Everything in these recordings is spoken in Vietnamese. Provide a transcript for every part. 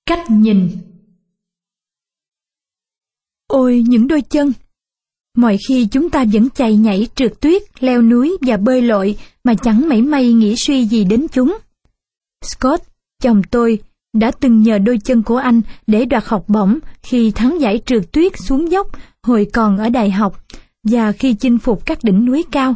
Cách nhìn. Ôi những đôi chân! Mọi khi chúng ta vẫn chạy nhảy, trượt tuyết, leo núi và bơi lội mà chẳng mảy may nghĩ suy gì đến chúng. Scott, chồng tôi, đã từng nhờ đôi chân của anh để đoạt học bổng khi thắng giải trượt tuyết xuống dốc hồi còn ở đại học và khi chinh phục các đỉnh núi cao.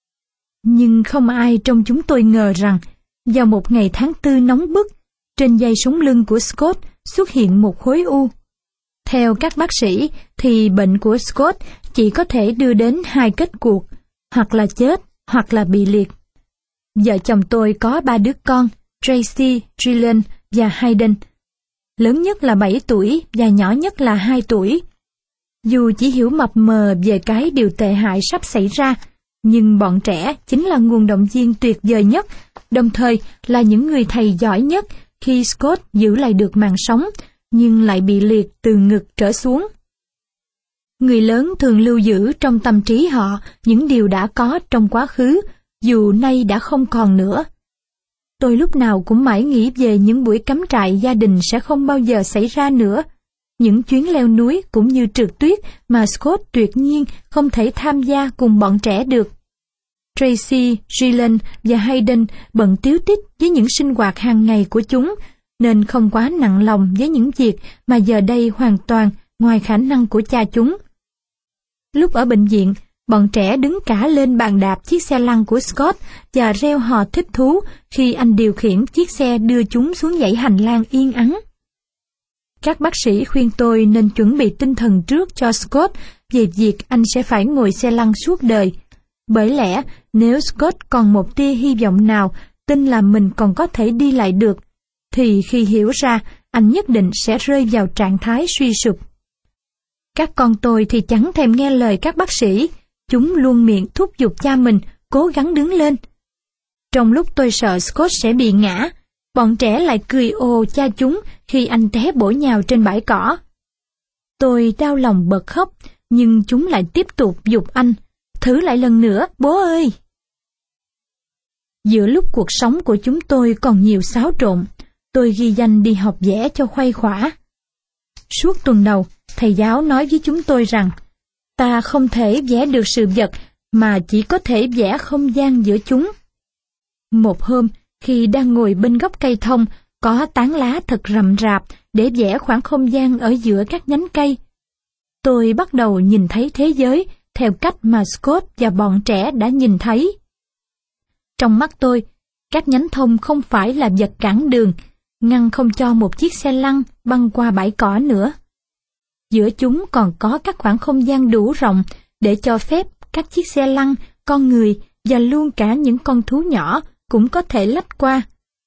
Nhưng không ai trong chúng tôi ngờ rằng, vào một ngày tháng tư nóng bức, trên dây sống lưng của Scott xuất hiện một khối u. Theo các bác sĩ thì bệnh của Scott chỉ có thể đưa đến hai kết cục, hoặc là chết hoặc là bị liệt. Vợ chồng tôi có 3 đứa con, Tracy, Gillian và Hayden. Lớn nhất là 7 tuổi và nhỏ nhất là 2 tuổi. Dù chỉ hiểu mập mờ về cái điều tệ hại sắp xảy ra, nhưng bọn trẻ chính là nguồn động viên tuyệt vời nhất, đồng thời là những người thầy giỏi nhất khi Scott giữ lại được mạng sống, nhưng lại bị liệt từ ngực trở xuống. Người lớn thường lưu giữ trong tâm trí họ những điều đã có trong quá khứ, dù nay đã không còn nữa. Tôi lúc nào cũng mãi nghĩ về những buổi cắm trại gia đình sẽ không bao giờ xảy ra nữa, những chuyến leo núi cũng như trượt tuyết mà Scott tuyệt nhiên không thể tham gia cùng bọn trẻ được. Tracy, Gillian và Hayden bận tíu tít với những sinh hoạt hàng ngày của chúng, nên không quá nặng lòng với những việc mà giờ đây hoàn toàn ngoài khả năng của cha chúng. Lúc ở bệnh viện, bọn trẻ đứng cả lên bàn đạp chiếc xe lăn của Scott và reo hò thích thú khi anh điều khiển chiếc xe đưa chúng xuống dãy hành lang yên ắng. Các bác sĩ khuyên tôi nên chuẩn bị tinh thần trước cho Scott về việc anh sẽ phải ngồi xe lăn suốt đời. Bởi lẽ, nếu Scott còn một tia hy vọng nào tin là mình còn có thể đi lại được, thì khi hiểu ra, anh nhất định sẽ rơi vào trạng thái suy sụp. Các con tôi thì chẳng thèm nghe lời các bác sĩ, chúng luôn miệng thúc giục cha mình cố gắng đứng lên. Trong lúc tôi sợ Scott sẽ bị ngã, bọn trẻ lại cười ồ cha chúng khi anh té bổ nhào trên bãi cỏ. Tôi đau lòng bật khóc, nhưng chúng lại tiếp tục giục anh, thử lại lần nữa, bố ơi! Giữa lúc cuộc sống của chúng tôi còn nhiều xáo trộn, tôi ghi danh đi học vẽ cho khuây khỏa. Suốt tuần đầu, thầy giáo nói với chúng tôi rằng, ta không thể vẽ được sự vật mà chỉ có thể vẽ không gian giữa chúng. Một hôm, khi đang ngồi bên gốc cây thông, có tán lá thật rậm rạp để vẽ khoảng không gian ở giữa các nhánh cây, tôi bắt đầu nhìn thấy thế giới theo cách mà Scott và bọn trẻ đã nhìn thấy. Trong mắt tôi, các nhánh thông không phải là vật cản đường, ngăn không cho một chiếc xe lăn băng qua bãi cỏ nữa. Giữa chúng còn có các khoảng không gian đủ rộng để cho phép các chiếc xe lăn, con người và luôn cả những con thú nhỏ cũng có thể lách qua.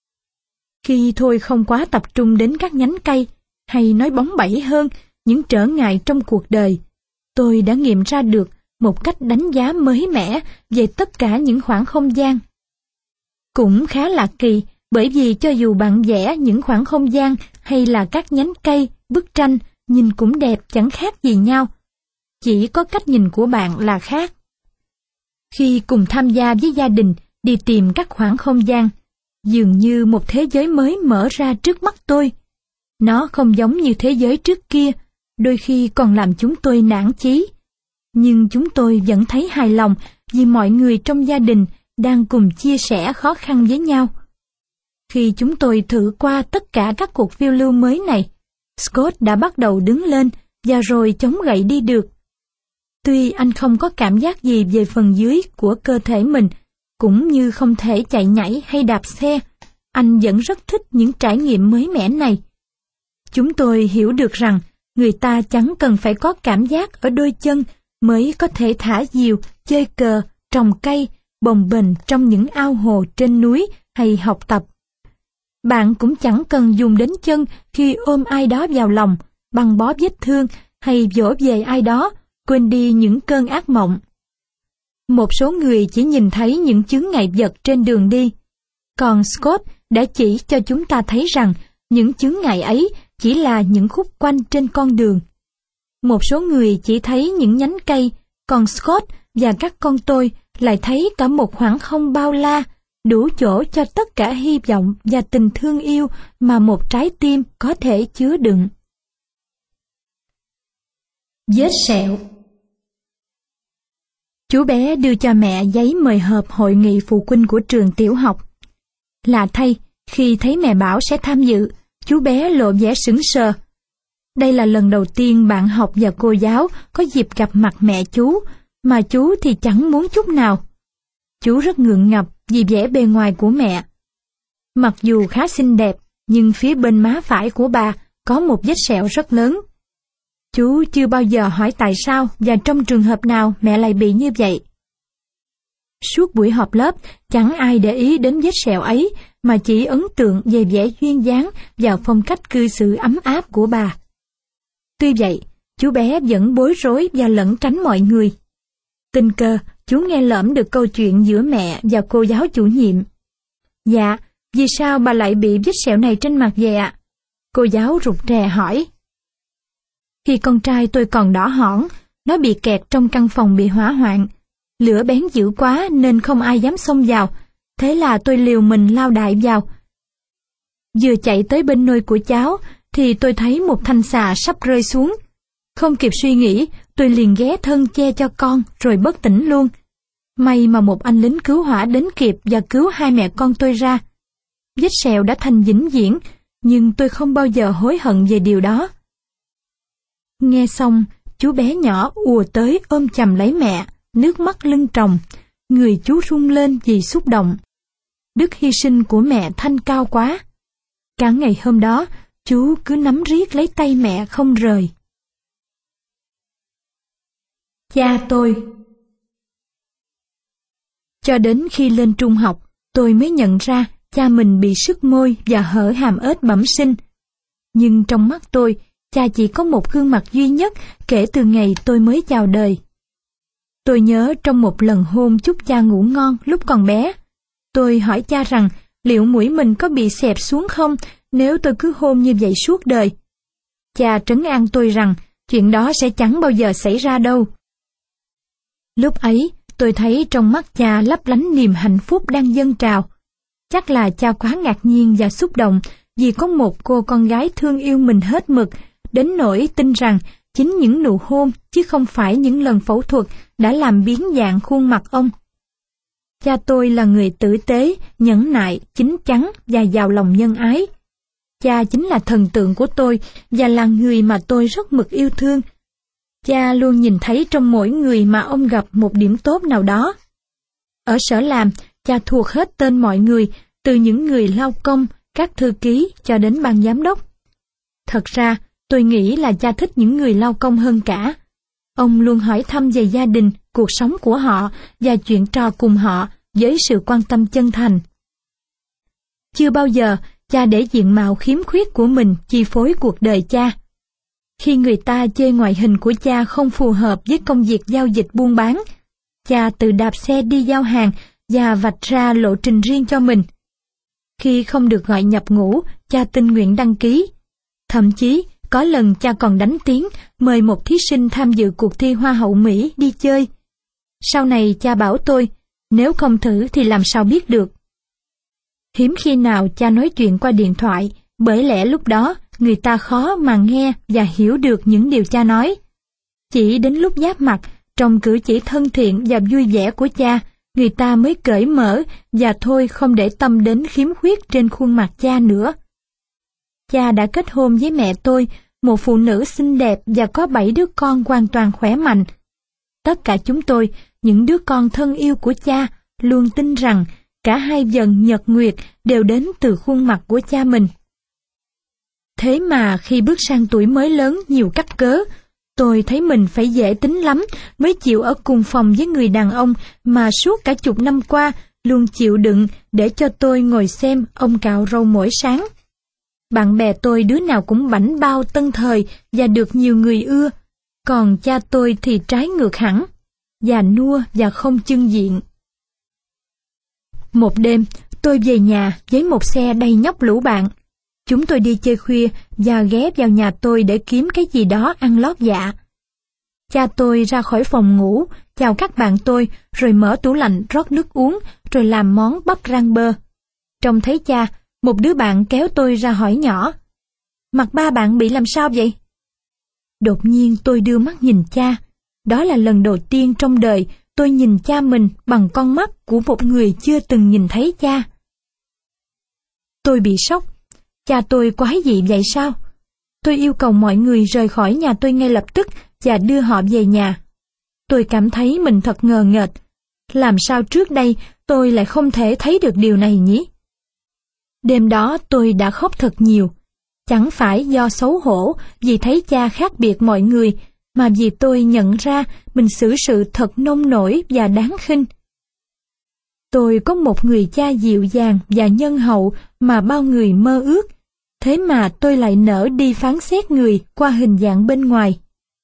Khi tôi không quá tập trung đến các nhánh cây, hay nói bóng bẩy hơn, những trở ngại trong cuộc đời, tôi đã nghiệm ra được một cách đánh giá mới mẻ về tất cả những khoảng không gian. Cũng khá là kỳ, bởi vì cho dù bạn vẽ những khoảng không gian hay là các nhánh cây, bức tranh, nhìn cũng đẹp chẳng khác gì nhau. Chỉ có cách nhìn của bạn là khác. Khi cùng tham gia với gia đình đi tìm các khoảng không gian, dường như một thế giới mới mở ra trước mắt tôi. Nó không giống như thế giới trước kia, đôi khi còn làm chúng tôi nản chí. Nhưng chúng tôi vẫn thấy hài lòng vì mọi người trong gia đình đang cùng chia sẻ khó khăn với nhau. Khi chúng tôi thử qua tất cả các cuộc phiêu lưu mới này, Scott đã bắt đầu đứng lên và rồi chống gậy đi được. Tuy anh không có cảm giác gì về phần dưới của cơ thể mình, cũng như không thể chạy nhảy hay đạp xe, anh vẫn rất thích những trải nghiệm mới mẻ này. Chúng tôi hiểu được rằng người ta chẳng cần phải có cảm giác ở đôi chân mới có thể thả diều, chơi cờ, trồng cây, bồng bềnh trong những ao hồ trên núi hay học tập. Bạn cũng chẳng cần dùng đến chân khi ôm ai đó vào lòng, băng bó vết thương hay vỗ về ai đó, quên đi những cơn ác mộng. Một số người chỉ nhìn thấy những chướng ngại vật trên đường đi, còn Scott đã chỉ cho chúng ta thấy rằng những chướng ngại ấy chỉ là những khúc quanh trên con đường. Một số người chỉ thấy những nhánh cây, còn Scott và các con tôi lại thấy cả một khoảng không bao la, đủ chỗ cho tất cả hy vọng và tình thương yêu mà một trái tim có thể chứa đựng. Vết sẹo. Chú bé đưa cho mẹ giấy mời họp hội nghị phụ huynh của trường tiểu học. Lạ thay, khi thấy mẹ bảo sẽ tham dự, chú bé lộ vẻ sững sờ. Đây là lần đầu tiên bạn học và cô giáo có dịp gặp mặt mẹ chú, mà chú thì chẳng muốn chút nào. Chú rất ngượng ngập vì vẻ bề ngoài của mẹ. Mặc dù khá xinh đẹp, nhưng phía bên má phải của bà có một vết sẹo rất lớn. Chú chưa bao giờ hỏi tại sao và trong trường hợp nào mẹ lại bị như vậy. Suốt buổi họp lớp, chẳng ai để ý đến vết sẹo ấy, mà chỉ ấn tượng về vẻ duyên dáng và phong cách cư xử ấm áp của bà. Tuy vậy, chú bé vẫn bối rối và lẩn tránh mọi người. Tình cờ, chú nghe lỡm được câu chuyện giữa mẹ và cô giáo chủ nhiệm. Dạ, vì sao bà lại bị vết sẹo này trên mặt vậy ạ? Cô giáo rụt rè hỏi. Khi con trai tôi còn đỏ hỏn, nó bị kẹt trong căn phòng bị hỏa hoạn. Lửa bén dữ quá nên không ai dám xông vào, thế là tôi liều mình lao đại vào. Vừa chạy tới bên nôi của cháu, thì tôi thấy một thanh xà sắp rơi xuống. Không kịp suy nghĩ, tôi liền ghé thân che cho con rồi bất tỉnh luôn. May mà một anh lính cứu hỏa đến kịp và cứu hai mẹ con tôi ra. Vết sẹo đã thành vĩnh viễn, nhưng tôi không bao giờ hối hận về điều đó. Nghe xong, chú bé nhỏ ùa tới ôm chầm lấy mẹ, nước mắt lưng tròng, người chú run lên vì xúc động. Đức hy sinh của mẹ thanh cao quá. Cả ngày hôm đó, chú cứ nắm riết lấy tay mẹ không rời. Cha tôi. Cho đến khi lên trung học, tôi mới nhận ra cha mình bị sứt môi và hở hàm ếch bẩm sinh. Nhưng trong mắt tôi, cha chỉ có một gương mặt duy nhất kể từ ngày tôi mới chào đời. Tôi nhớ trong một lần hôn chúc cha ngủ ngon lúc còn bé, tôi hỏi cha rằng liệu mũi mình có bị xẹp xuống không nếu tôi cứ hôn như vậy suốt đời. Cha trấn an tôi rằng chuyện đó sẽ chẳng bao giờ xảy ra đâu. Lúc ấy, tôi thấy trong mắt cha lấp lánh niềm hạnh phúc đang dâng trào. Chắc là cha quá ngạc nhiên và xúc động vì có một cô con gái thương yêu mình hết mực, đến nỗi tin rằng chính những nụ hôn chứ không phải những lần phẫu thuật đã làm biến dạng khuôn mặt ông. Cha tôi là người tử tế, nhẫn nại, chín chắn và giàu lòng nhân ái. Cha chính là thần tượng của tôi và là người mà tôi rất mực yêu thương. Cha luôn nhìn thấy trong mỗi người mà ông gặp một điểm tốt nào đó. Ở sở làm, cha thuộc hết tên mọi người, từ những người lao công, các thư ký cho đến ban giám đốc. Thật ra, tôi nghĩ là cha thích những người lao công hơn cả. Ông luôn hỏi thăm về gia đình, cuộc sống của họ và chuyện trò cùng họ với sự quan tâm chân thành. Chưa bao giờ cha để diện mạo khiếm khuyết của mình chi phối cuộc đời cha. Khi người ta chê ngoại hình của cha không phù hợp với công việc giao dịch buôn bán, cha tự đạp xe đi giao hàng và vạch ra lộ trình riêng cho mình. Khi không được gọi nhập ngũ, cha tình nguyện đăng ký. Thậm chí, có lần cha còn đánh tiếng mời một thí sinh tham dự cuộc thi Hoa hậu Mỹ đi chơi. Sau này cha bảo tôi, nếu không thử thì làm sao biết được. Hiếm khi nào cha nói chuyện qua điện thoại, bởi lẽ lúc đó người ta khó mà nghe và hiểu được những điều cha nói. Chỉ đến lúc giáp mặt, trong cử chỉ thân thiện và vui vẻ của cha, người ta mới cởi mở và thôi không để tâm đến khiếm khuyết trên khuôn mặt cha nữa. Cha đã kết hôn với mẹ tôi, một phụ nữ xinh đẹp và có 7 đứa con hoàn toàn khỏe mạnh. Tất cả chúng tôi, những đứa con thân yêu của cha, luôn tin rằng cả hai vần nhật nguyệt đều đến từ khuôn mặt của cha mình. Thế mà khi bước sang tuổi mới lớn nhiều cắt cớ, tôi thấy mình phải dễ tính lắm mới chịu ở cùng phòng với người đàn ông mà suốt cả chục năm qua luôn chịu đựng để cho tôi ngồi xem ông cạo râu mỗi sáng. Bạn bè tôi đứa nào cũng bảnh bao tân thời và được nhiều người ưa, còn cha tôi thì trái ngược hẳn, già nua và không chưng diện. Một đêm, tôi về nhà với một xe đầy nhóc lũ bạn. Chúng tôi đi chơi khuya và ghé vào nhà tôi để kiếm cái gì đó ăn lót dạ. Cha tôi ra khỏi phòng ngủ, chào các bạn tôi, rồi mở tủ lạnh rót nước uống, rồi làm món bắp rang bơ. Trông thấy cha, một đứa bạn kéo tôi ra hỏi nhỏ: "Mặt ba bạn bị làm sao vậy?" Đột nhiên tôi đưa mắt nhìn cha. Đó là lần đầu tiên trong đời tôi nhìn cha mình bằng con mắt của một người chưa từng nhìn thấy cha. Tôi bị sốc. Cha tôi quái dị vậy sao? Tôi yêu cầu mọi người rời khỏi nhà tôi ngay lập tức và đưa họ về nhà. Tôi cảm thấy mình thật ngờ nghệch. Làm sao trước đây tôi lại không thể thấy được điều này nhỉ? Đêm đó tôi đã khóc thật nhiều. Chẳng phải do xấu hổ vì thấy cha khác biệt mọi người, mà vì tôi nhận ra mình xử sự thật nông nổi và đáng khinh. Tôi có một người cha dịu dàng và nhân hậu mà bao người mơ ước, thế mà tôi lại nỡ đi phán xét người qua hình dạng bên ngoài.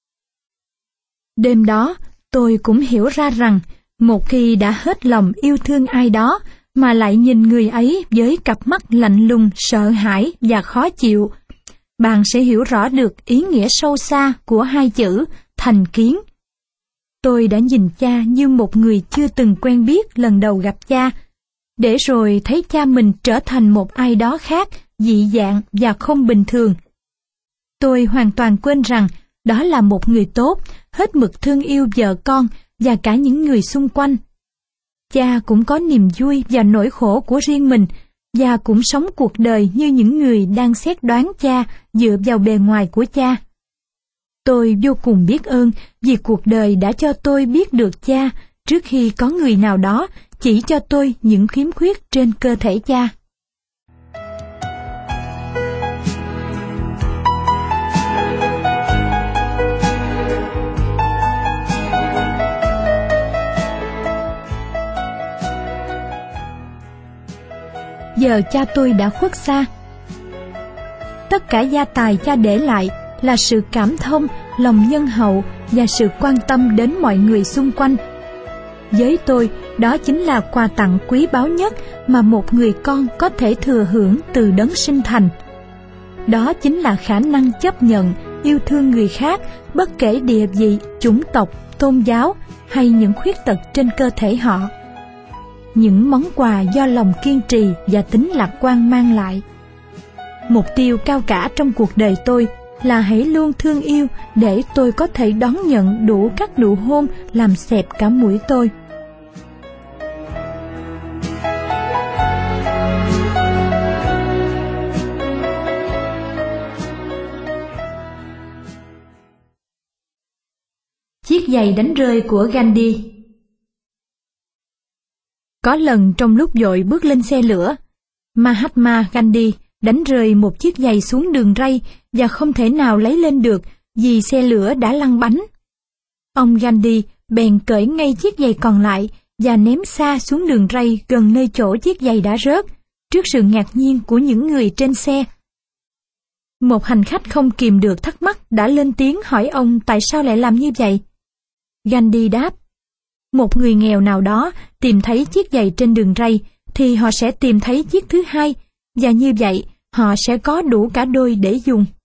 Đêm đó, tôi cũng hiểu ra rằng, một khi đã hết lòng yêu thương ai đó, mà lại nhìn người ấy với cặp mắt lạnh lùng, sợ hãi và khó chịu, bạn sẽ hiểu rõ được ý nghĩa sâu xa của hai chữ thành kiến. Tôi đã nhìn cha như một người chưa từng quen biết lần đầu gặp cha, để rồi thấy cha mình trở thành một ai đó khác, dị dạng và không bình thường. Tôi hoàn toàn quên rằng đó là một người tốt, hết mực thương yêu vợ con và cả những người xung quanh. Cha cũng có niềm vui và nỗi khổ của riêng mình, và cũng sống cuộc đời như những người đang xét đoán cha dựa vào bề ngoài của cha. Tôi vô cùng biết ơn vì cuộc đời đã cho tôi biết được cha trước khi có người nào đó chỉ cho tôi những khiếm khuyết trên cơ thể cha. Giờ cha tôi đã khuất xa. Tất cả gia tài cha để lại là sự cảm thông, lòng nhân hậu và sự quan tâm đến mọi người xung quanh. Với tôi, đó chính là quà tặng quý báu nhất mà một người con có thể thừa hưởng từ đấng sinh thành. Đó chính là khả năng chấp nhận, yêu thương người khác bất kể địa vị, chủng tộc, tôn giáo hay những khuyết tật trên cơ thể họ. Những món quà do lòng kiên trì và tính lạc quan mang lại. Mục tiêu cao cả trong cuộc đời tôi là hãy luôn thương yêu để tôi có thể đón nhận đủ các nụ hôn làm xẹp cả mũi tôi. Chiếc giày đánh rơi của Gandhi. Có lần trong lúc vội bước lên xe lửa, Mahatma Gandhi đánh rơi một chiếc giày xuống đường ray và không thể nào lấy lên được vì xe lửa đã lăn bánh. Ông Gandhi bèn cởi ngay chiếc giày còn lại và ném xa xuống đường ray gần nơi chỗ chiếc giày đã rớt, trước sự ngạc nhiên của những người trên xe. Một hành khách không kìm được thắc mắc đã lên tiếng hỏi ông tại sao lại làm như vậy. Gandhi đáp: một người nghèo nào đó tìm thấy chiếc giày trên đường ray thì họ sẽ tìm thấy chiếc thứ hai, và như vậy họ sẽ có đủ cả đôi để dùng.